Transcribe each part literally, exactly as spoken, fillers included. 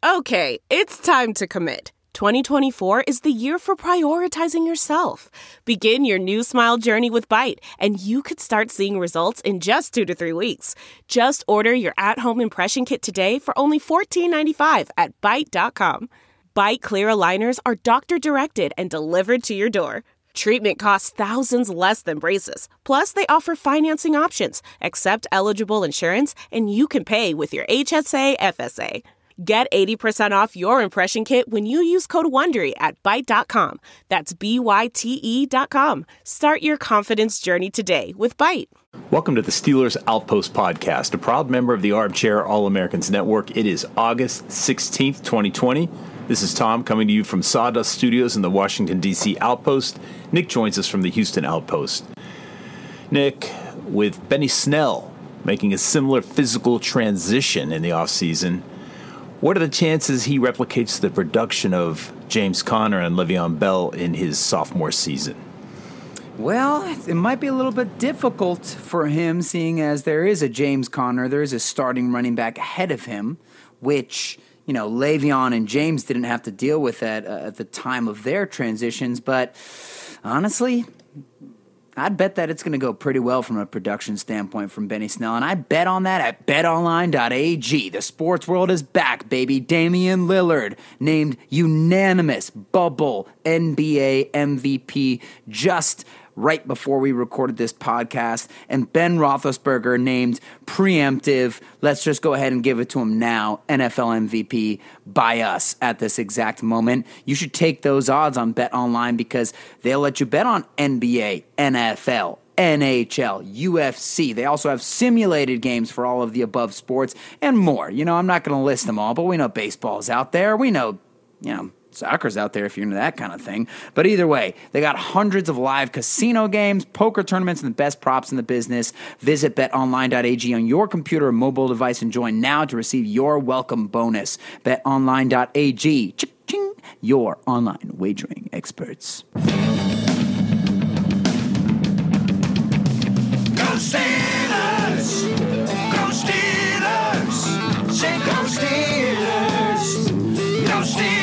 Okay, it's time to commit. twenty twenty-four is the year for prioritizing yourself. Begin your new smile journey with Byte, and you could start seeing results in just two to three weeks. Just order your at-home impression kit today for only fourteen ninety-five at byte dot com. Byte clear aligners are doctor-directed and delivered to your door. Treatment costs thousands less than braces. Plus, they offer financing options, accept eligible insurance, and you can pay with your H S A F S A. Get eighty percent off your impression kit when you use code WONDERY at byte dot com. That's B Y T E dot com. Start your confidence journey today with Byte. Welcome to the Steelers Outpost Podcast, a proud member of the Armchair All-Americans Network. It is August sixteenth, twenty twenty. This is Tom coming to you from Sawdust Studios in the Washington, D C Outpost. Nick joins us from the Houston Outpost. Nick, with Benny Snell making a similar physical transition in the offseason, what are the chances he replicates the production of James Conner and Le'Veon Bell in his sophomore season? Well, it might be a little bit difficult for him, seeing as there is a James Conner, there is a starting running back ahead of him, which, you know, Le'Veon and James didn't have to deal with that uh, at the time of their transitions. But honestly, I'd bet that it's going to go pretty well from a production standpoint from Benny Snell, and I bet on that at bet online dot a g. The sports world is back, baby. Damian Lillard named unanimous bubble N B A M V P just right before we recorded this podcast, and Ben Roethlisberger named preemptive, let's just go ahead and give it to him now, N F L M V P by us at this exact moment. You should take those odds on BetOnline because they'll let you bet on N B A, N F L, N H L, U F C. They also have simulated games for all of the above sports and more. You know, I'm not going to list them all, but we know baseball's out there. We know, you know, soccer's out there if you're into that kind of thing. But either way, they got hundreds of live casino games, poker tournaments, and the best props in the business. Visit bet online dot a g on your computer or mobile device and join now to receive your welcome bonus. bet online dot a g, ching, your online wagering experts. Go Steelers! Go Steelers! Say go Steelers! Go Steelers!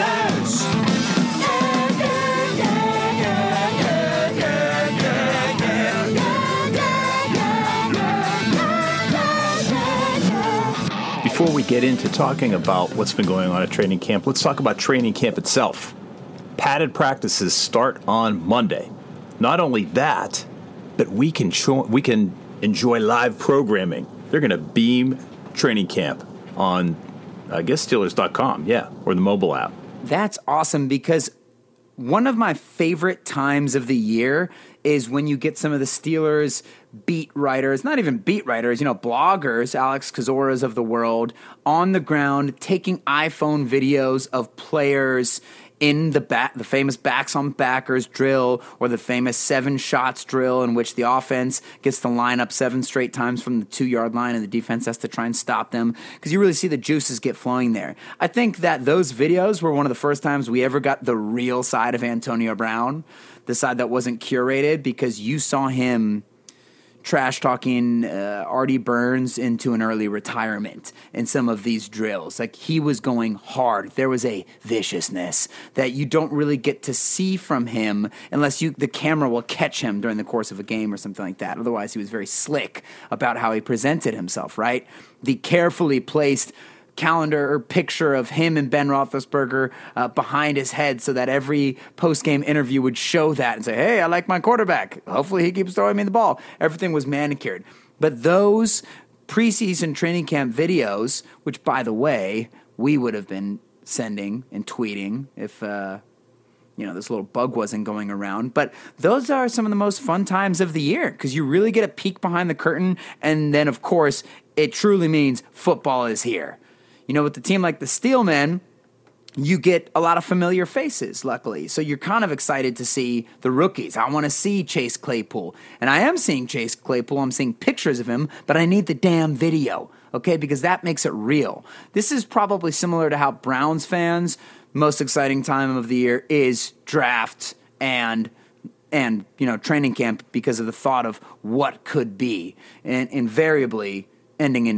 Before we get into talking about what's been going on at training camp, let's talk about training camp itself. Padded practices start on Monday. Not only that, but we can cho- we can enjoy live programming. They're going to beam training camp on, I guess, Steelers dot com, yeah, or the mobile app. That's awesome because one of my favorite times of the year is when you get some of the Steelers beat writers, not even beat writers, you know, bloggers, Alex Kazoras of the world, on the ground taking iPhone videos of players in the back, the famous backs on backers drill, or the famous seven shots drill in which the offense gets to line up seven straight times from the two-yard line and the defense has to try and stop them, because you really see the juices get flowing there. I think that those videos were one of the first times we ever got the real side of Antonio Brown, the side that wasn't curated, because you saw him trash-talking uh, Artie Burns into an early retirement in some of these drills. Like, he was going hard. There was a viciousness that you don't really get to see from him unless you the camera will catch him during the course of a game or something like that. Otherwise, he was very slick about how he presented himself, right? The carefully placed calendar or picture of him and Ben Roethlisberger uh, behind his head so that every post-game interview would show that and say, hey, I like my quarterback. Hopefully he keeps throwing me the ball. Everything was manicured. But those preseason training camp videos, which, by the way, we would have been sending and tweeting if, uh, you know, this little bug wasn't going around. But those are some of the most fun times of the year because you really get a peek behind the curtain. And then, of course, it truly means football is here. You know, with a team like the Steelmen, you get a lot of familiar faces, luckily. So you're kind of excited to see the rookies. I want to see Chase Claypool. And I am seeing Chase Claypool. I'm seeing pictures of him, but I need the damn video, okay, because that makes it real. This is probably similar to how Browns fans' most exciting time of the year is draft and and you know training camp because of the thought of what could be, and invariably ending in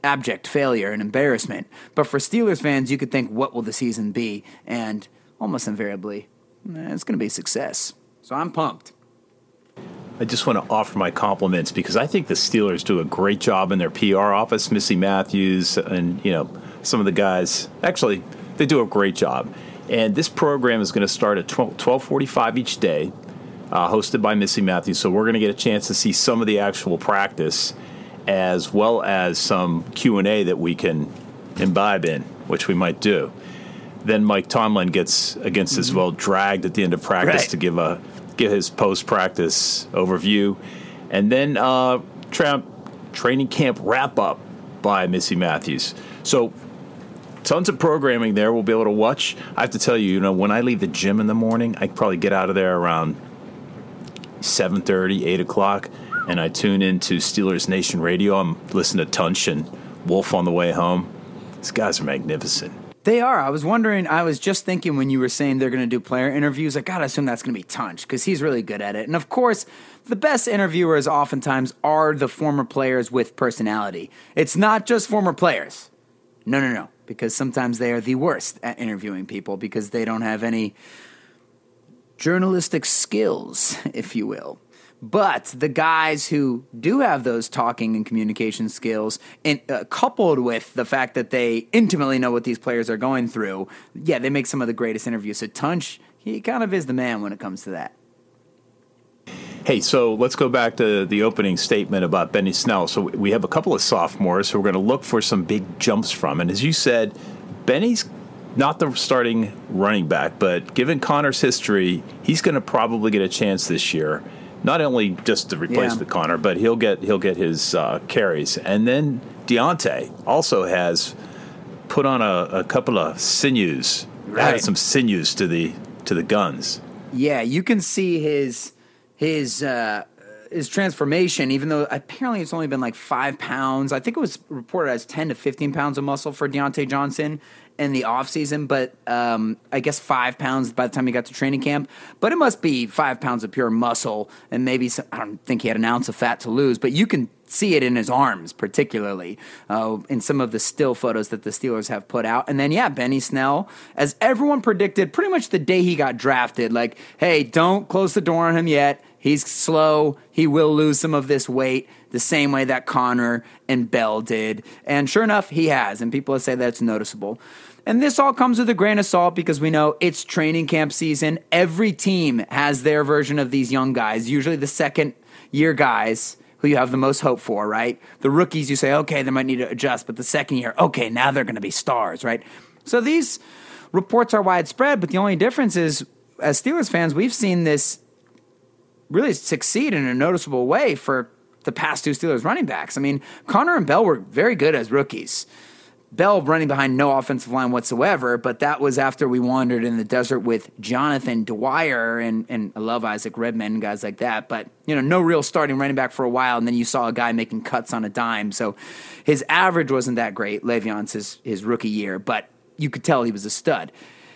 abject failure and embarrassment. But for Steelers fans, you could think, what will the season be? And almost invariably, eh, it's going to be a success. So I'm pumped. I just want to offer my compliments because I think the Steelers do a great job in their P R office. Missy Matthews and, you know, some of the guys, actually, they do a great job. And this program is going to start at twelve forty-five each day, uh, hosted by Missy Matthews. So we're going to get a chance to see some of the actual practice as well as some Q and A that we can imbibe in, which we might do. Then Mike Tomlin gets, against mm-hmm. his will, dragged at the end of practice right. to give a get his post-practice overview. And then uh, tra- training camp wrap-up by Missy Matthews. So tons of programming there we'll be able to watch. I have to tell you, you know, when I leave the gym in the morning, I probably get out of there around seven thirty, eight o'clock, and I tune into Steelers Nation Radio. I'm listening to Tunch and Wolf on the way home. These guys are magnificent. They are. I was wondering, I was just thinking when you were saying they're going to do player interviews, I got to assume that's going to be Tunch because he's really good at it. And of course, the best interviewers oftentimes are the former players with personality. It's not just former players. No, no, no. Because sometimes they are the worst at interviewing people because they don't have any journalistic skills, if you will. But the guys who do have those talking and communication skills, and uh, coupled with the fact that they intimately know what these players are going through, yeah, they make some of the greatest interviews. So Tunch, he kind of is the man when it comes to that. Hey, so let's go back to the opening statement about Benny Snell. So we have a couple of sophomores who we're going to look for some big jumps from. And as you said, Benny's not the starting running back, but given Connor's history, he's going to probably get a chance this year. Not only just to replace yeah. with Connor, but he'll get he'll get his uh, carries. And then Deontay also has put on a, a couple of sinews, right. added some sinews to the to the guns. Yeah, you can see his his uh, his transformation. Even though apparently it's only been like five pounds, I think it was reported as ten to fifteen pounds of muscle for Deontay Johnson in the offseason, but um, I guess five pounds by the time he got to training camp. But it must be five pounds of pure muscle, and maybe some, I don't think he had an ounce of fat to lose, but you can see it in his arms, particularly uh, in some of the still photos that the Steelers have put out. And then, yeah, Benny Snell, as everyone predicted pretty much the day he got drafted, like, hey, don't close the door on him yet. He's slow. He will lose some of this weight the same way that Connor and Bell did. And sure enough, he has. And people say that's noticeable. And this all comes with a grain of salt because we know it's training camp season. Every team has their version of these young guys, usually the second-year guys who you have the most hope for, right? The rookies, you say, okay, they might need to adjust. But the second year, okay, now they're going to be stars, right? So these reports are widespread, but the only difference is, as Steelers fans, we've seen this really succeed in a noticeable way for the past two Steelers running backs. I mean, Connor and Bell were very good as rookies. Bell running behind no offensive line whatsoever, but that was after we wandered in the desert with Jonathan Dwyer, and, and I love Isaac Redman and guys like that, but you know, no real starting running back for a while, and then you saw a guy making cuts on a dime, so his average wasn't that great, Le'Veon's his, his rookie year, but you could tell he was a stud.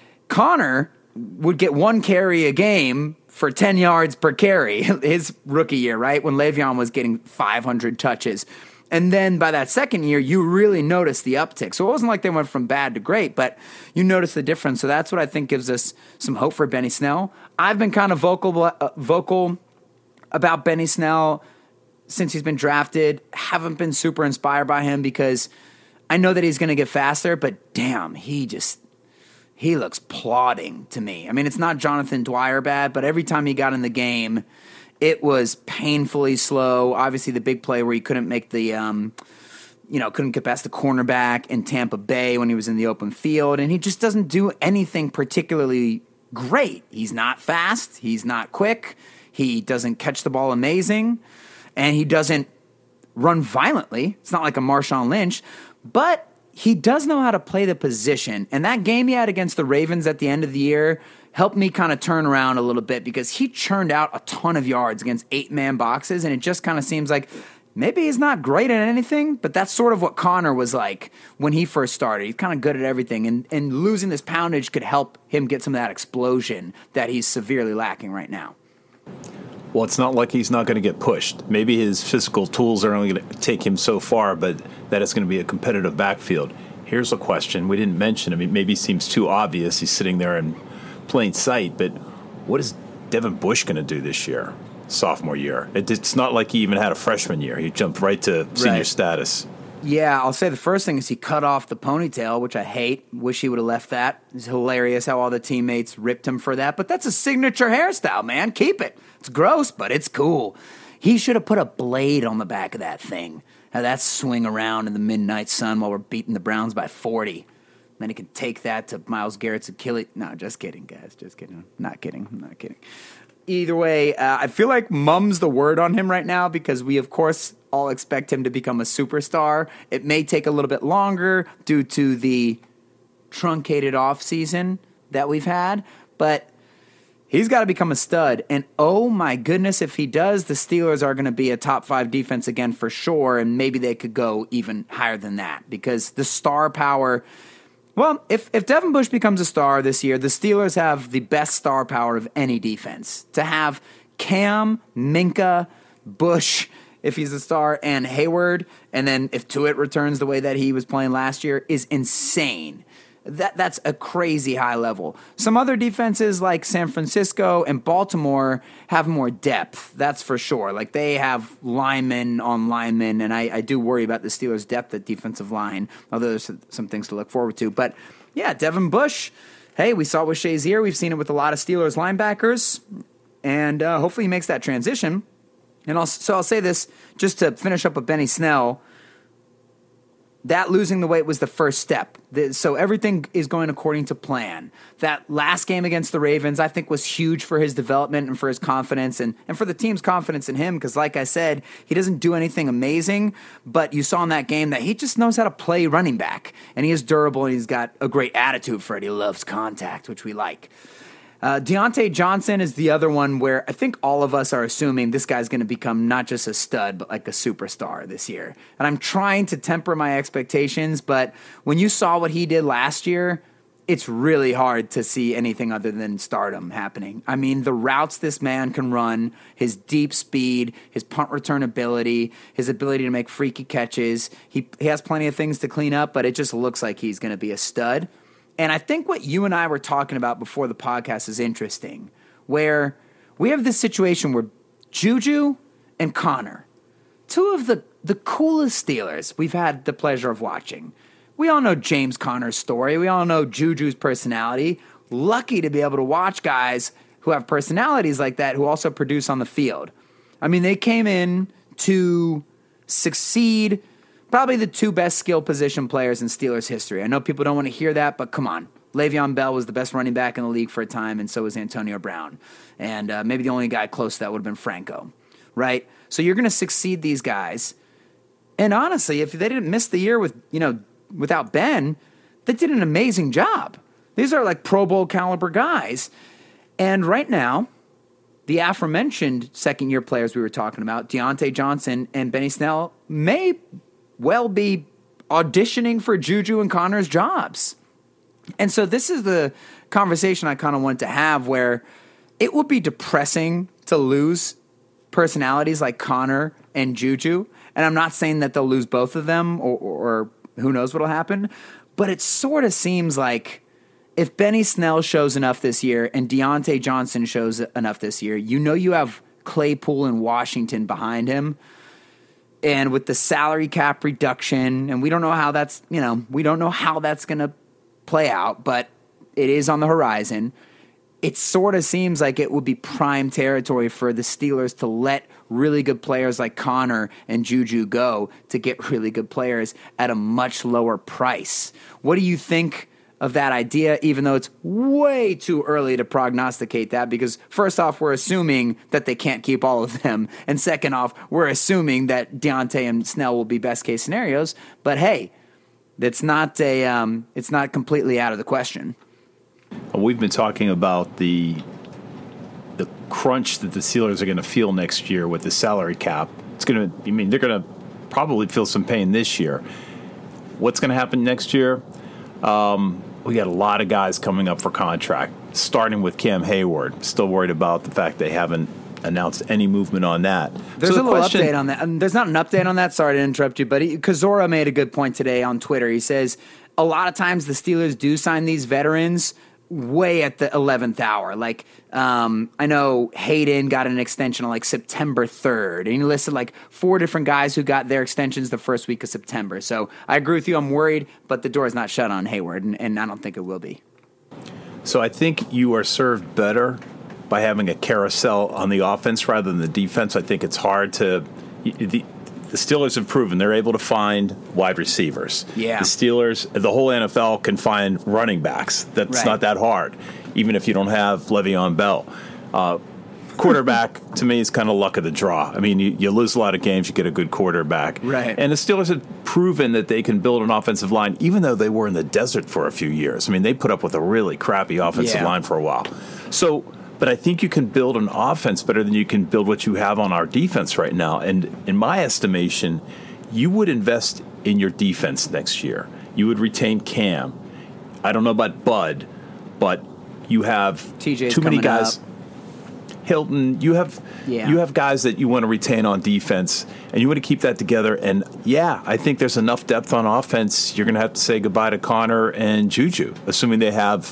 Connor would get one carry a game for ten yards per carry his rookie year, right? When Le'Veon was getting five hundred touches. And then by that second year, you really notice the uptick. So it wasn't like they went from bad to great, but you notice the difference. So that's what I think gives us some hope for Benny Snell. I've been kind of vocal uh, vocal about Benny Snell since he's been drafted. Haven't been super inspired by him because I know that he's going to get faster, but damn, he just... he looks plodding to me. I mean, it's not Jonathan Dwyer bad, but every time he got in the game, it was painfully slow. Obviously, the big play where he couldn't make the, um, you know, couldn't get past the cornerback in Tampa Bay when he was in the open field, and he just doesn't do anything particularly great. He's not fast. He's not quick. He doesn't catch the ball amazing, and he doesn't run violently. It's not like a Marshawn Lynch, but he does know how to play the position, and that game he had against the Ravens at the end of the year helped me kind of turn around a little bit because he churned out a ton of yards against eight-man boxes, and it just kind of seems like maybe he's not great at anything, but that's sort of what Connor was like when he first started. He's kind of good at everything, and, and losing this poundage could help him get some of that explosion that he's severely lacking right now. Well, it's not like he's not going to get pushed. Maybe his physical tools are only going to take him so far, but that it's going to be a competitive backfield. Here's a question we didn't mention. I mean, maybe it seems too obvious. He's sitting there in plain sight, but what is Devin Bush going to do this year, sophomore year? It, it's not like he even had a freshman year. He jumped right to senior Right. status. Yeah, I'll say the first thing is he cut off the ponytail, which I hate. Wish he would have left that. It's hilarious how all the teammates ripped him for that. But that's a signature hairstyle, man. Keep it. It's gross, but it's cool. He should have put a blade on the back of that thing. Have that swing around in the midnight sun while we're beating the Browns by forty. Then he can take that to Myles Garrett's Achilles. No, just kidding, guys. Just kidding. Not kidding. I'm not kidding. Either way, uh, I feel like mum's the word on him right now because we, of course, all expect him to become a superstar. It may take a little bit longer due to the truncated offseason that we've had, but he's got to become a stud. And oh my goodness, if he does, the Steelers are going to be a top five defense again for sure, and maybe they could go even higher than that because the star power... Well, if, if Devin Bush becomes a star this year, the Steelers have the best star power of any defense. To have Cam, Minka, Bush, if he's a star, and Hayward, and then if Tuitt returns the way that he was playing last year, is insane. That That's a crazy high level. Some other defenses like San Francisco and Baltimore have more depth, that's for sure. Like they have linemen on linemen, and I, I do worry about the Steelers' depth at defensive line, although there's some things to look forward to. But yeah, Devin Bush, hey, we saw it with Shazier. We've seen it with a lot of Steelers linebackers, and uh, hopefully he makes that transition. And I'll, so I'll say this just to finish up with Benny Snell. That losing the weight was the first step. The, so everything is going according to plan. That last game against the Ravens, I think, was huge for his development and for his confidence and, and for the team's confidence in him because, like I said, he doesn't do anything amazing, but you saw in that game that he just knows how to play running back, and he is durable, and he's got a great attitude for it. He loves contact, which we like. Uh, Deontay Johnson is the other one where I think all of us are assuming this guy's going to become not just a stud, but like a superstar this year. And I'm trying to temper my expectations, but when you saw what he did last year, it's really hard to see anything other than stardom happening. I mean, the routes this man can run, his deep speed, his punt return ability, his ability to make freaky catches, he, he has plenty of things to clean up, but it just looks like he's going to be a stud. And I think what you and I were talking about before the podcast is interesting, where we have this situation where Juju and Connor, two of the, the coolest Steelers we've had the pleasure of watching. We all know James Conner's story. We all know Juju's personality. Lucky to be able to watch guys who have personalities like that who also produce on the field. I mean, they came in to succeed. Probably the two best skill position players in Steelers history. I know people don't want to hear that, but come on. Le'Veon Bell was the best running back in the league for a time, and so was Antonio Brown. And uh, maybe the only guy close to that would have been Franco, right? So you're going to succeed these guys. And honestly, if they didn't miss the year with, you know, without Ben, they did an amazing job. These are like Pro Bowl caliber guys. And right now, the aforementioned second-year players we were talking about, Deontay Johnson and Benny Snell, may well be auditioning for Juju and Connor's jobs. And so this is the conversation I kind of wanted to have where it would be depressing to lose personalities like Connor and Juju. And I'm not saying that they'll lose both of them or, or who knows what will happen, but it sort of seems like if Benny Snell shows enough this year and Deontay Johnson shows enough this year, you know you have Claypool and Washington behind him. And with the salary cap reduction, and we don't know how that's, you know, we don't know how that's going to play out, but it is on the horizon. It sort of seems like it would be prime territory for the Steelers to let really good players like Connor and Juju go to get really good players at a much lower price. What do you think of that idea, even though it's way too early to prognosticate that? Because first off, we're assuming that they can't keep all of them. And second off, we're assuming that Deontay and Snell will be best case scenarios. But hey, it's not a, um, it's not completely out of the question. We've been talking about the the crunch that the Steelers are going to feel next year with the salary cap. It's going to, I mean, they're going to probably feel some pain this year. What's going to happen next year? Um, we got a lot of guys coming up for contract, starting with Cam Hayward. Still worried about the fact they haven't announced any movement on that. There's so a the little question, update on that. Um, there's not an update on that. Sorry to interrupt you, but he, Kozora made a good point today on Twitter. He says a lot of times the Steelers do sign these veterans way at the eleventh hour. Like, um, I know Hayden got an extension on like September third, and he listed like four different guys who got their extensions the first week of September. So I agree with you. I'm worried, but the door is not shut on Hayward, and, and I don't think it will be. So I think you are served better by having a carousel on the offense rather than the defense. I think it's hard to the, the Steelers have proven they're able to find wide receivers. Yeah. The Steelers, the whole N F L can find running backs. That's right. not that hard, even if you don't have Le'Veon Bell. Uh, quarterback, to me, is kind of luck of the draw. I mean, you, you lose a lot of games, you get a good quarterback. Right. And the Steelers have proven that they can build an offensive line, even though they were in the desert for a few years. I mean, they put up with a really crappy offensive Yeah. line for a while. So, but I think you can build an offense better than you can build what you have on our defense right now. And in my estimation, you would invest in your defense next year. You would retain Cam. I don't know about Bud, but you have T J's too many coming guys. up. Hilton, you have Yeah. you have guys that you want to retain on defense, and you want to keep that together. And yeah, I think there's enough depth on offense. You're going to have to say goodbye to Connor and Juju, assuming they have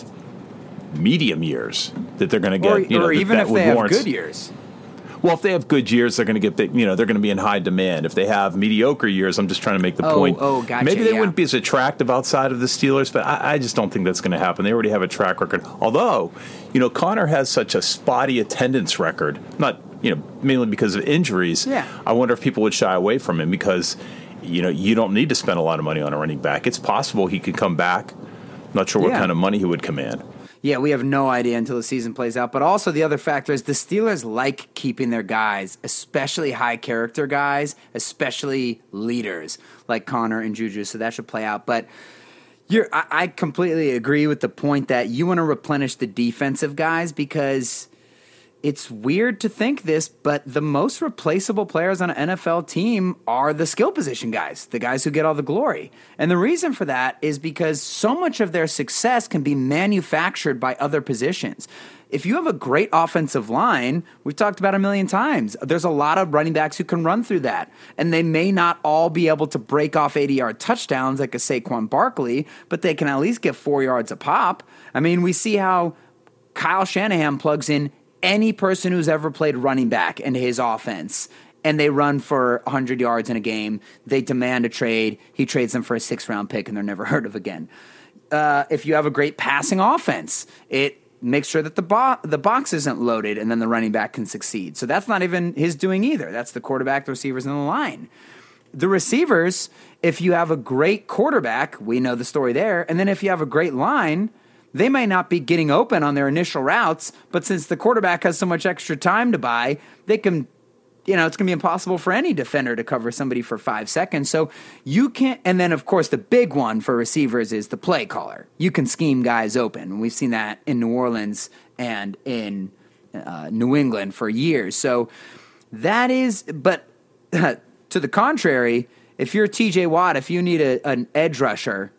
medium years that they're going to get. Or, you know, or that, even that if they warrants. have good years. Well, if they have good years, they're going to get big, you know, they're going to be in high demand. If they have mediocre years, I'm just trying to make the Oh, point. oh, gotcha, Maybe they yeah. wouldn't be as attractive outside of the Steelers, but I, I just don't think that's going to happen. They already have a track record. Although, you know, Connor has such a spotty attendance record, not, you know, mainly because of injuries. Yeah. I wonder if people would shy away from him because, you know, you don't need to spend a lot of money on a running back. It's possible he could come back. Not sure what Yeah. kind of money he would command. Yeah, we have no idea until the season plays out. But also the other factor is the Steelers like keeping their guys, especially high character guys, especially leaders like Connor and Juju. So that should play out. But you're, I, I completely agree with the point that you want to replenish the defensive guys because it's weird to think this, but the most replaceable players on an N F L team are the skill position guys, the guys who get all the glory. And the reason for that is because so much of their success can be manufactured by other positions. If you have a great offensive line, we've talked about a million times, there's a lot of running backs who can run through that. And they may not all be able to break off eighty-yard touchdowns like a Saquon Barkley, but they can at least get four yards a pop. I mean, we see how Kyle Shanahan plugs in any person who's ever played running back into his offense, and they run for one hundred yards in a game. They demand a trade. He trades them for a sixth-round pick, and they're never heard of again. Uh, if you have a great passing offense, it makes sure that the, bo- the box isn't loaded, and then the running back can succeed. So that's not even his doing either. That's the quarterback, the receivers, and the line. The receivers, if you have a great quarterback, we know the story there, and then if you have a great line, they may not be getting open on their initial routes, but since the quarterback has so much extra time to buy, they can, you know, it's going to be impossible for any defender to cover somebody for five seconds. So you can't, and then of course the big one for receivers is the play caller. You can scheme guys open. We've seen that in New Orleans and in uh, New England for years. So that is, but to the contrary, if you're T J Watt, if you need a, an edge rusher,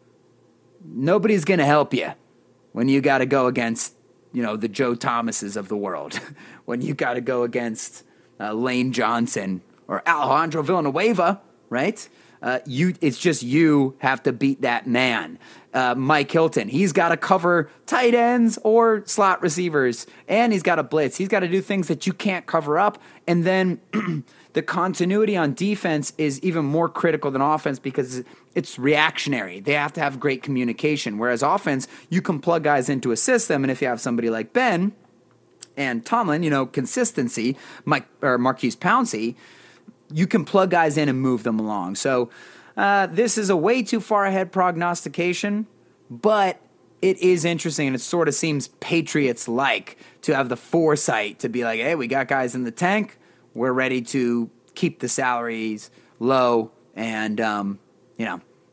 nobody's going to help you when you got to go against, you know, the Joe Thomases of the world, when you got to go against uh, Lane Johnson or Alejandro Villanueva, right? Uh, you, it's just you have to beat that man. Uh, Mike Hilton, he's got to cover tight ends or slot receivers, and he's got to blitz. He's got to do things that you can't cover up, and then the continuity on defense is even more critical than offense because it's reactionary. They have to have great communication, whereas offense, you can plug guys into a system, and if you have somebody like Ben and Tomlin, you know, consistency, Mike or Marquise Pouncey, you can plug guys in and move them along. So uh, this is a way too far ahead prognostication, but it is interesting, and it sort of seems Patriots-like to have the foresight to be like, hey, we got guys in the tank. We're ready to keep the salaries low and, um, you know,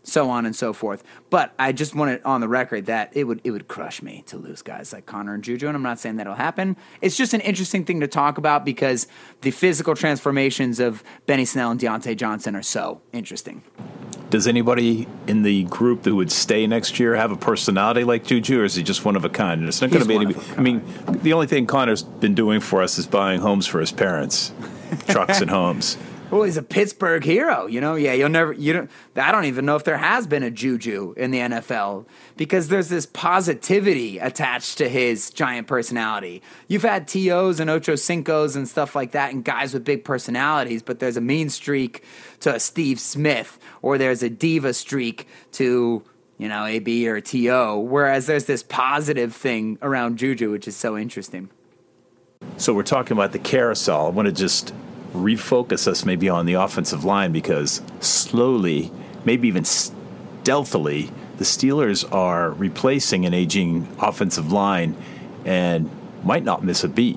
so on and so forth. But I just want it on the record that it would it would crush me to lose guys like Connor and Juju, and I'm not saying that'll happen. It's just an interesting thing to talk about because the physical transformations of Benny Snell and Deontay Johnson are so interesting. Does anybody in the group that would stay next year have a personality like Juju, or is he just one of a kind? It's not going to be any. I mean, the only thing Connor's been doing for us is buying homes for his parents, trucks and homes. Well, he's a Pittsburgh hero, you know. Yeah, you'll never. You don't. I don't even know if there has been a Juju in the N F L because there's this positivity attached to his giant personality. You've had T Os and Ocho Cincos and stuff like that, and guys with big personalities, but there's a mean streak to a Steve Smith, or there's a diva streak to, you know, A B or T O. Whereas there's this positive thing around Juju, which is so interesting. So we're talking about the carousel. I want to just refocus us maybe on the offensive line because slowly, maybe even stealthily, the Steelers are replacing an aging offensive line and might not miss a beat.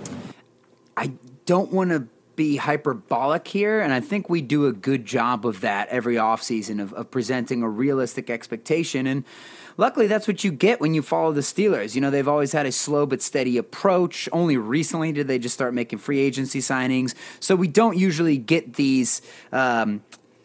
I don't want to be hyperbolic here, and I think we do a good job of that every offseason of, of presenting a realistic expectation, and luckily that's what you get when you follow the Steelers. You know, they've always had a slow but steady approach. Only recently did they just start making free agency signings, so we don't usually get these um,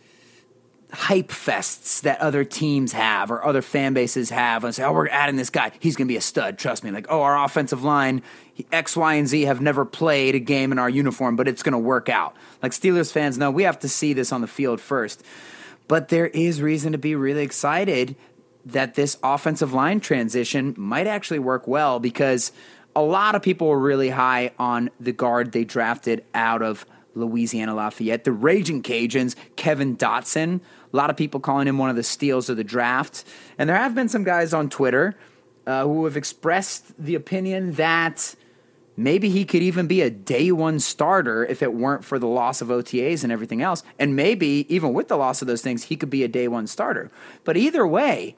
hype fests that other teams have or other fan bases have and say, oh, we're adding this guy. He's going to be a stud. Trust me. Like, oh, our offensive line, X, Y, and Z have never played a game in our uniform, but it's going to work out. Like Steelers fans know we have to see this on the field first. But there is reason to be really excited that this offensive line transition might actually work well because a lot of people were really high on the guard they drafted out of Louisiana Lafayette, the Raging Cajuns, Kevin Dotson. A lot of people calling him one of the steals of the draft. And there have been some guys on Twitter uh, who have expressed the opinion that maybe he could even be a day one starter if it weren't for the loss of O T As and everything else. And maybe even with the loss of those things, he could be a day one starter. But either way,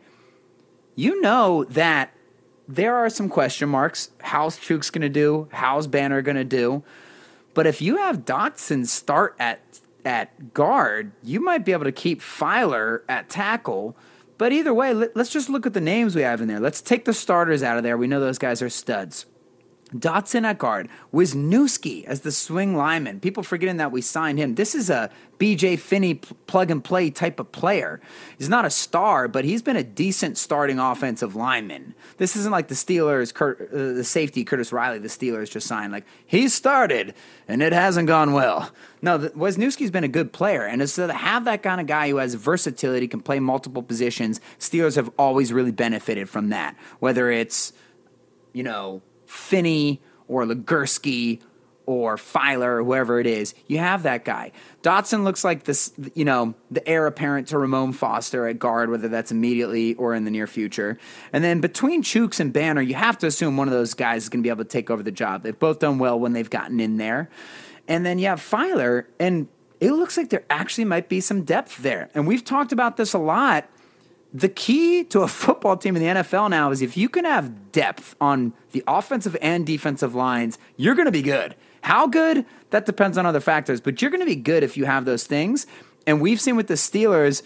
you know that there are some question marks. How's Chooks going to do? How's Banner going to do? But if you have Dotson start at at guard, you might be able to keep Filer at tackle. But either way, let, let's just look at the names we have in there. Let's take the starters out of there. We know those guys are studs. Dotson at guard, Wisniewski as the swing lineman. People forgetting that we signed him. This is a B J Finney plug-and-play type of player. He's not a star, but he's been a decent starting offensive lineman. This isn't like the Steelers, Kurt, uh, the safety Curtis Riley, the Steelers just signed. Like, he started, and it hasn't gone well. No, Wisniewski's been a good player, and so to have that kind of guy who has versatility, can play multiple positions, Steelers have always really benefited from that. Whether it's, you know, Finney or Legursky or Filer or whoever it is, you have that guy. Dotson looks like this, you know, the heir apparent to Ramon Foster at guard, whether that's immediately or in the near future. And then between Chooks and Banner, you have to assume one of those guys is going to be able to take over the job. They've both done well when they've gotten in there. And then you have Filer, and it looks like there actually might be some depth there. And we've talked about this a lot. The key to a football team in the N F L now is if you can have depth on the offensive and defensive lines, you're going to be good. How good? That depends on other factors, but you're going to be good if you have those things. And we've seen with the Steelers,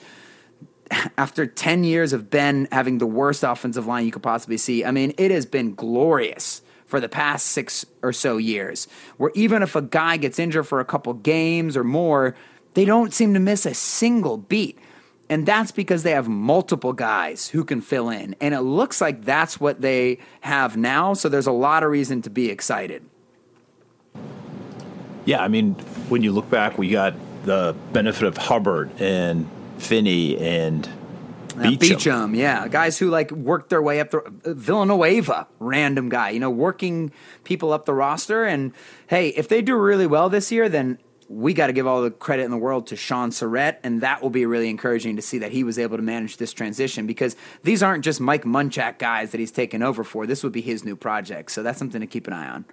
after ten years of Ben having the worst offensive line you could possibly see, I mean, it has been glorious for the past six or so years, where even if a guy gets injured for a couple games or more, they don't seem to miss a single beat. And that's because they have multiple guys who can fill in. And it looks like that's what they have now. So there's a lot of reason to be excited. Yeah, I mean, when you look back, we got the benefit of Hubbard and Finney and Beachum. Uh, Beachum, yeah. Guys who, like, worked their way up the uh, Villanueva, random guy, you know, working people up the roster. And, hey, if they do really well this year, then we got to give all the credit in the world to Sean Surrett, and that will be really encouraging to see that he was able to manage this transition because these aren't just Mike Munchak guys that he's taken over for. This would be his new project, so that's something to keep an eye on.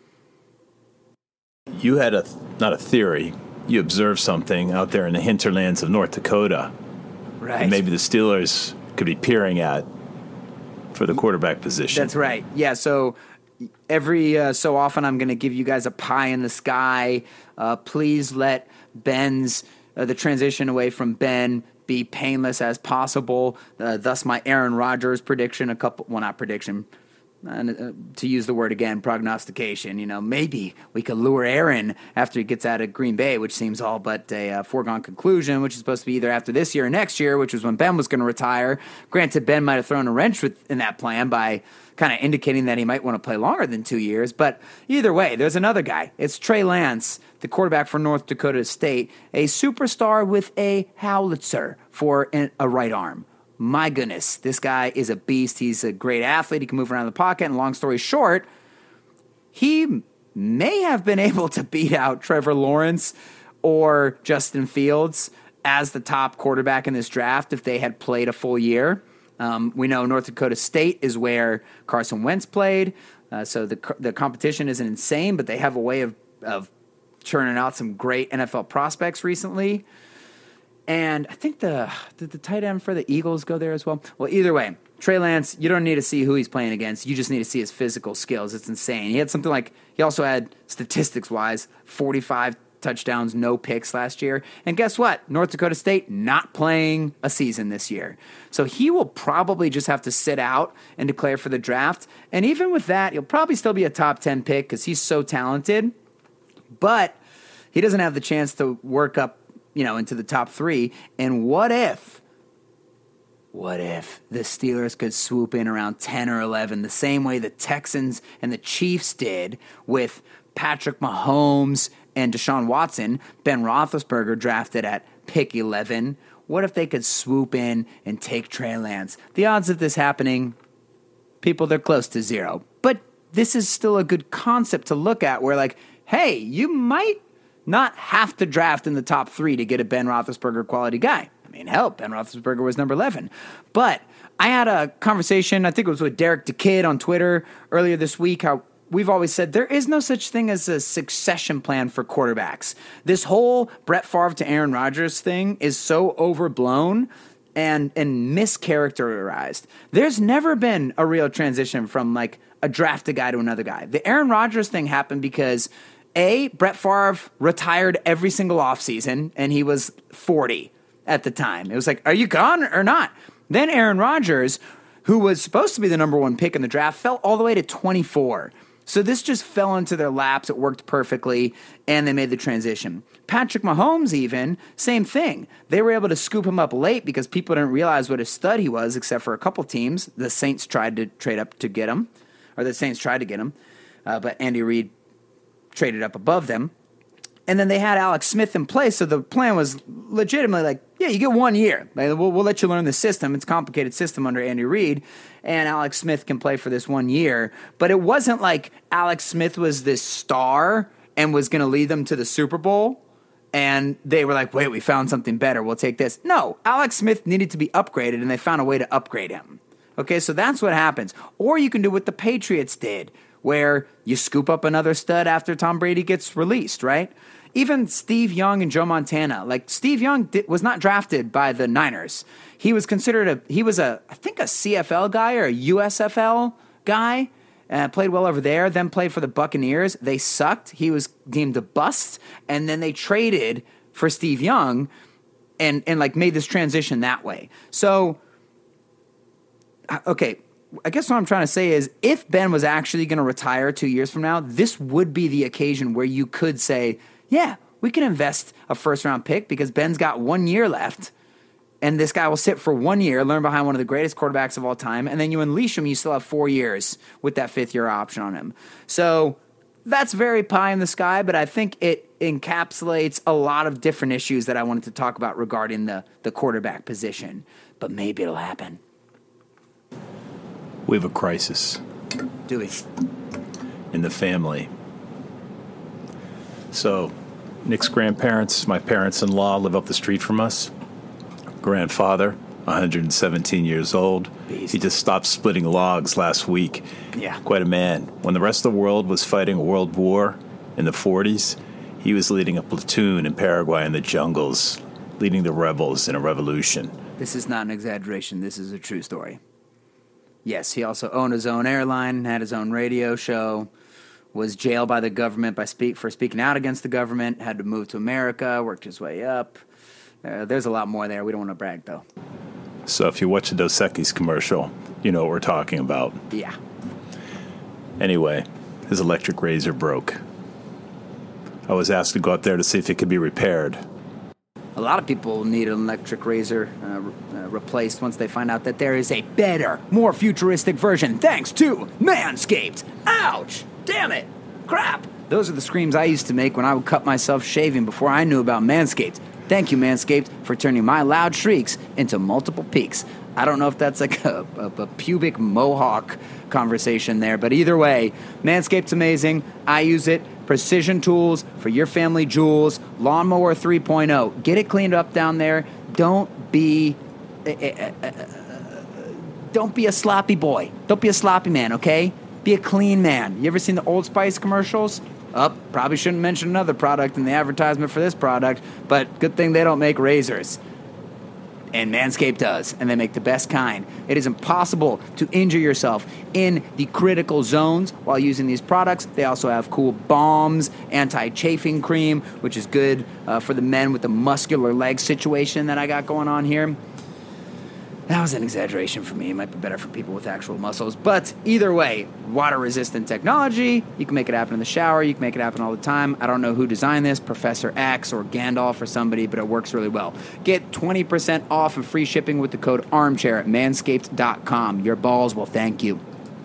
You had a, not a theory, you observed something out there in the hinterlands of North Dakota. Right. And maybe the Steelers could be peering at for the quarterback position. That's right. Yeah, so every uh, so often I'm going to give you guys a pie in the sky. Uh, please let Ben's, uh, the transition away from Ben be painless as possible. Uh, thus, my Aaron Rodgers prediction, a couple, well, not prediction, uh, to use the word again, prognostication. You know, maybe we could lure Aaron after he gets out of Green Bay, which seems all but a uh, foregone conclusion, which is supposed to be either after this year or next year, which was when Ben was going to retire. Granted, Ben might have thrown a wrench with, in that plan by kind of indicating that he might want to play longer than two years. But either way, there's another guy. It's Trey Lance, the quarterback for North Dakota State, a superstar with a howitzer for an, a right arm. My goodness, this guy is a beast. He's a great athlete. He can move around the pocket. And long story short, he may have been able to beat out Trevor Lawrence or Justin Fields as the top quarterback in this draft if they had played a full year. Um, we know North Dakota State is where Carson Wentz played, uh, so the the competition isn't insane, but they have a way of, of churning out some great N F L prospects recently. And I think the did the tight end for the Eagles go there as well? Well, either way, Trey Lance, you don't need to see who he's playing against. You just need to see his physical skills. It's insane. He had something like, he also had, statistics-wise, forty-five touchdowns, no picks last year. And guess what? North Dakota State not playing a season this year. So he will probably just have to sit out and declare for the draft. And even with that, he'll probably still be a top ten pick because he's so talented. But he doesn't have the chance to work up, you know, into the top three. And what if, what if the Steelers could swoop in around ten or eleven the same way the Texans and the Chiefs did with Patrick Mahomes and Deshaun Watson, Ben Roethlisberger drafted at pick eleven. What if they could swoop in and take Trey Lance? The odds of this happening, people, they're close to zero. But this is still a good concept to look at where, like, hey, you might not have to draft in the top three to get a Ben Roethlisberger quality guy. I mean, hell, Ben Roethlisberger was number eleven. But I had a conversation, I think it was with Derek DeKid on Twitter earlier this week, how we've always said there is no such thing as a succession plan for quarterbacks. This whole Brett Favre to Aaron Rodgers thing is so overblown and and mischaracterized. There's never been a real transition from like a drafted guy to another guy. The Aaron Rodgers thing happened because A, Brett Favre retired every single offseason and he was forty at the time. It was like, are you gone or not? Then Aaron Rodgers, who was supposed to be the number one pick in the draft, fell all the way to twenty-four. So this just fell into their laps. It worked perfectly, and they made the transition. Patrick Mahomes even, same thing. They were able to scoop him up late because people didn't realize what a stud he was, except for a couple teams. The Saints tried to trade up to get him, or the Saints tried to get him, uh, but Andy Reid traded up above them. And then they had Alex Smith in place, so the plan was legitimately like, yeah, you get one year. Like, we'll, we'll let you learn the system. It's a complicated system under Andy Reid, and Alex Smith can play for this one year. But it wasn't like Alex Smith was this star and was going to lead them to the Super Bowl, and they were like, wait, we found something better. We'll take this. No, Alex Smith needed to be upgraded, and they found a way to upgrade him. Okay, so that's what happens. Or you can do what the Patriots did, where you scoop up another stud after Tom Brady gets released, right? Even Steve Young and Joe Montana. Like, Steve Young did, was not drafted by the Niners. He was considered a, he was a, I think a C F L guy or a U S F L guy, uh, played well over there, then played for the Buccaneers. They sucked. He was deemed a bust, and then they traded for Steve Young and, and like made this transition that way. So, okay, I guess what I'm trying to say is if Ben was actually going to retire two years from now, this would be the occasion where you could say, yeah, we can invest a first-round pick because Ben's got one year left, and this guy will sit for one year, learn behind one of the greatest quarterbacks of all time, and then you unleash him, you still have four years with that fifth-year option on him. So that's very pie in the sky, but I think it encapsulates a lot of different issues that I wanted to talk about regarding the, the quarterback position. But maybe it'll happen. We have a crisis. Do we? In the family. So, Nick's grandparents, my parents-in-law, live up the street from us. Grandfather, one hundred seventeen years old. Beast. He just stopped splitting logs last week. Yeah. Quite a man. When the rest of the world was fighting a world war in the forties, he was leading a platoon in Paraguay in the jungles, leading the rebels in a revolution. This is not an exaggeration. This is a true story. Yes, he also owned his own airline, had his own radio show, was jailed by the government by speak for speaking out against the government, had to move to America, worked his way up, Uh, there's a lot more there. We don't want to brag, though. So if you watch a Dos Equis commercial, you know what we're talking about. Yeah. Anyway, his electric razor broke. I was asked to go up there to see if it could be repaired. A lot of people need an electric razor uh, re- uh, replaced once they find out that there is a better, more futuristic version thanks to Manscaped. Ouch! Damn it! Crap! Those are the screams I used to make when I would cut myself shaving before I knew about Manscaped. Thank you, Manscaped, for turning my loud shrieks into multiple peaks. I don't know if that's like a, a, a pubic mohawk conversation there, but either way, Manscaped's amazing. I use it. Precision tools for your family jewels. Lawnmower three point oh. Get it cleaned up down there. Don't be... Uh, uh, uh, don't be a sloppy boy. Don't be a sloppy man, okay? Be a clean man. You ever seen the Old Spice commercials? Up, oh, probably shouldn't mention another product in the advertisement for this product, but good thing they don't make razors. And Manscaped does, and they make the best kind. It is impossible to injure yourself in the critical zones while using these products. They also have cool balms, anti-chafing cream, which is good uh, for the men with the muscular leg situation that I got going on here. That was an exaggeration for me. It might be better for people with actual muscles. But either way, water-resistant technology. You can make it happen in the shower. You can make it happen all the time. I don't know who designed this, Professor X or Gandalf or somebody, but it works really well. Get twenty percent off and free shipping with the code armchair at manscaped dot com. Your balls will thank you.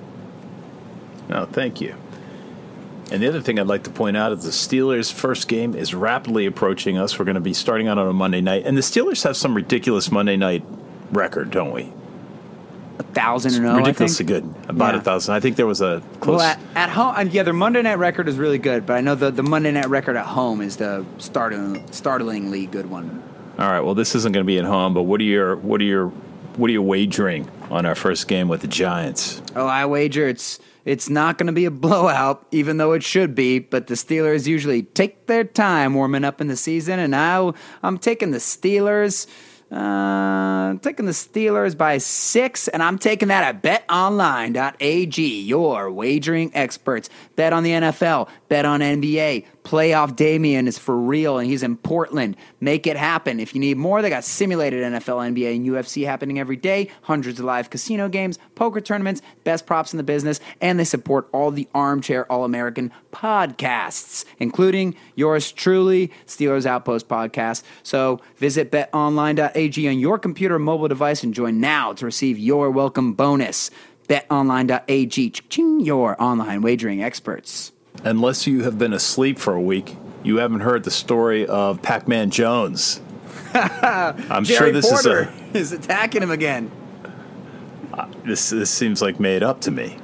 Oh, thank you. And the other thing I'd like to point out is the Steelers' first game is rapidly approaching us. We're going to be starting out on a Monday night. And the Steelers have some ridiculous Monday night record, don't we? A thousand and oh, ridiculously good. About Yeah. a thousand. I think there was a close. Well, at, at home, and yeah, their Monday night record is really good, but I know the, the Monday night record at home is the startling, startlingly good one. All right. Well, this isn't going to be at home, but what are your what are your what are you wagering on our first game with the Giants? Oh, I wager it's it's not going to be a blowout, even though it should be. But the Steelers usually take their time warming up in the season, and I I'm taking the Steelers. Uh, I'm taking the Steelers by six, and I'm taking that at bet online dot a g, your wagering experts. Bet on the N F L, bet on N B A. Playoff Damian is for real, and he's in Portland. Make it happen. If you need more, they got simulated N F L, N B A, and U F C happening every day, hundreds of live casino games, poker tournaments, best props in the business, and they support all the Armchair All-American podcasts, including yours truly, Steelers Outpost podcast. So visit bet online dot a g on your computer or mobile device and join now to receive your welcome bonus. bet online dot a g, your online wagering experts. Unless you have been asleep for a week, you haven't heard the story of Pac-Man Jones. I'm Jerry sure this Porter is a is attacking him again. uh, this this seems like made up to me.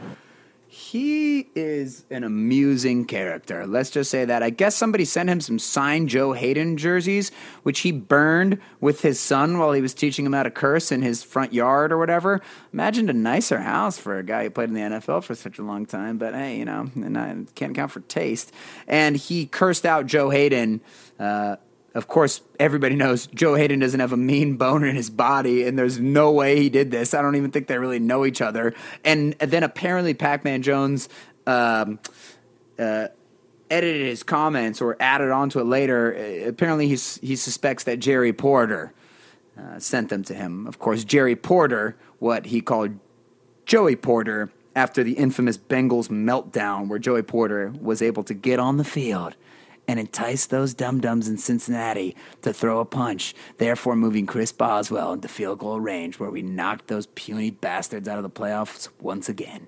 He is an amusing character. Let's just say that. I guess somebody sent him some signed Joe Hayden jerseys, which he burned with his son while he was teaching him how to curse in his front yard or whatever. Imagine a nicer house for a guy who played in the N F L for such a long time. But hey, you know, and I can't count for taste. And he cursed out Joe Hayden. Uh, Of course, everybody knows Joe Hayden doesn't have a mean bone in his body, and there's no way he did this. I don't even think they really know each other. And then apparently Pac-Man Jones um, uh, edited his comments or added onto it later. Uh, apparently he's, he suspects that Jerry Porter uh, sent them to him. Of course, Jerry Porter, what he called Joey Porter, after the infamous Bengals meltdown where Joey Porter was able to get on the field and entice those dum-dums in Cincinnati to throw a punch, therefore moving Chris Boswell into field goal range where we knocked those puny bastards out of the playoffs once again.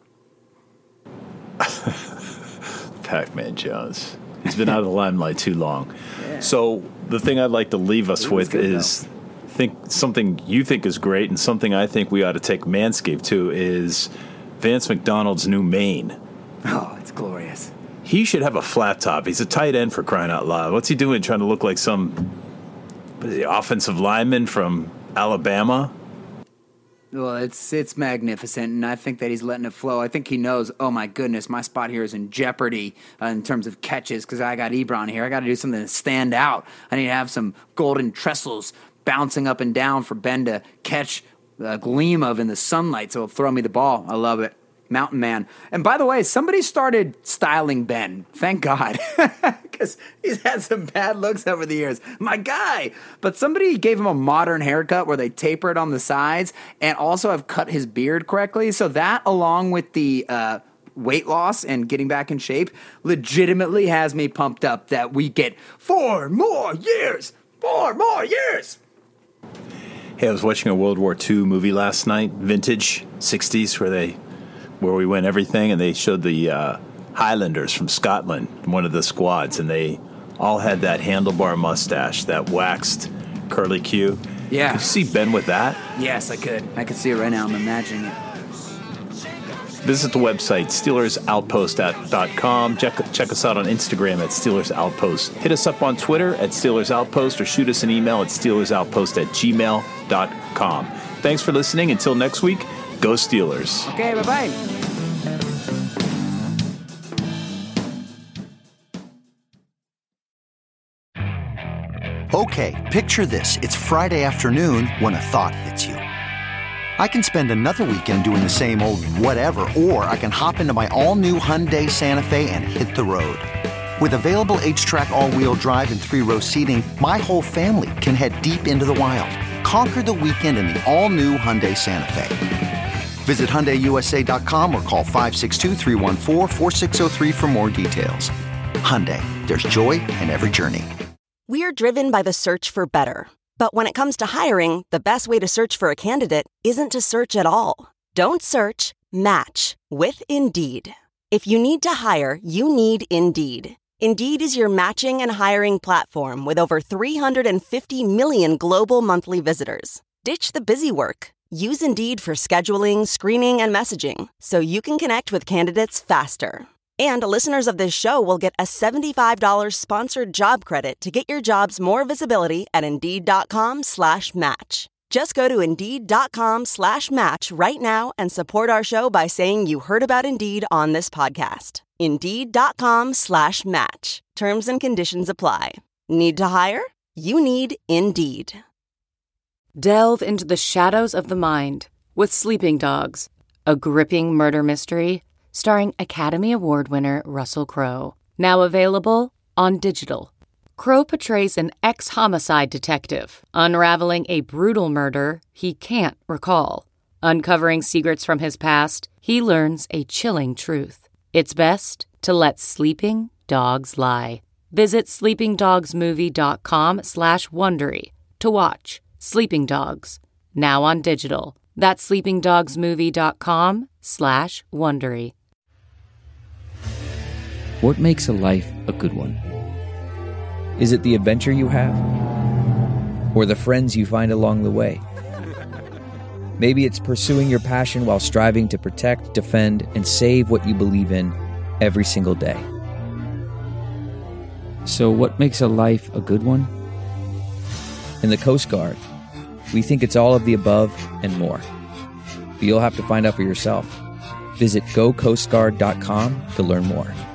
Pac-Man Jones. He's been out of the limelight too long. Yeah. So the thing I'd like to leave us It was with good, is think something you think is great and something I think we ought to take Manscaped to is Vance McDonald's new mane. Oh, it's glorious. He should have a flat top. He's a tight end for crying out loud. What's he doing trying to look like some what is he, offensive lineman from Alabama? Well, it's it's magnificent, and I think that he's letting it flow. I think he knows, oh my goodness, my spot here is in jeopardy uh, in terms of catches because I got Ebron here. I got to do something to stand out. I need to have some golden trestles bouncing up and down for Ben to catch a gleam of in the sunlight so he'll throw me the ball. I love it. Mountain Man. And by the way, somebody started styling Ben. Thank God. Because he's had some bad looks over the years. My guy. But somebody gave him a modern haircut where they taper it on the sides and also have cut his beard correctly. So that, along with the uh, weight loss and getting back in shape, legitimately has me pumped up that we get four more years. Four more years. Hey, I was watching a World War Two movie last night, vintage, sixties, where they... where we win everything, and they showed the uh, Highlanders from Scotland, one of the squads, and they all had that handlebar mustache, that waxed curly Q. Yeah. Could you see Ben with that? Yes, I could. I could see it right now. I'm imagining it. Visit the website, Steelers Outpost dot com. Check, check us out on Instagram at Steelers Outpost. Hit us up on Twitter at Steelers Outpost, or shoot us an email at Steelers Outpost at gmail dot com. Thanks for listening. Until next week, go Steelers. Okay, bye-bye. Okay, picture this. It's Friday afternoon when a thought hits you. I can spend another weekend doing the same old whatever, or I can hop into my all-new Hyundai Santa Fe and hit the road. With available H-Track all-wheel drive and three-row seating, my whole family can head deep into the wild. Conquer the weekend in the all-new Hyundai Santa Fe. Visit Hyundai U S A dot com or call five six two, three one four, four six zero three for more details. Hyundai, there's joy in every journey. We're driven by the search for better. But when it comes to hiring, the best way to search for a candidate isn't to search at all. Don't search, match with Indeed. If you need to hire, you need Indeed. Indeed is your matching and hiring platform with over three hundred fifty million global monthly visitors. Ditch the busy work. Use Indeed for scheduling, screening, and messaging so you can connect with candidates faster. And listeners of this show will get a seventy-five dollars sponsored job credit to get your jobs more visibility at Indeed.com slash match. Just go to Indeed.com slash match right now and support our show by saying you heard about Indeed on this podcast. Indeed.com slash match. Terms and conditions apply. Need to hire? You need Indeed. Delve into the shadows of the mind with Sleeping Dogs, a gripping murder mystery starring Academy Award winner Russell Crowe. Now available on digital. Crowe portrays an ex-homicide detective unraveling a brutal murder he can't recall. Uncovering secrets from his past, he learns a chilling truth. It's best to let sleeping dogs lie. Visit sleepingdogsmovie.com slash Wondery to watch Sleeping Dogs, now on digital. That's sleepingdogsmovie.com slash Wondery. What makes a life a good one? Is it the adventure you have? Or the friends you find along the way? Maybe it's pursuing your passion while striving to protect, defend, and save what you believe in every single day. So what makes a life a good one? In the Coast Guard, we think it's all of the above and more. But you'll have to find out for yourself. Visit go coast guard dot com to learn more.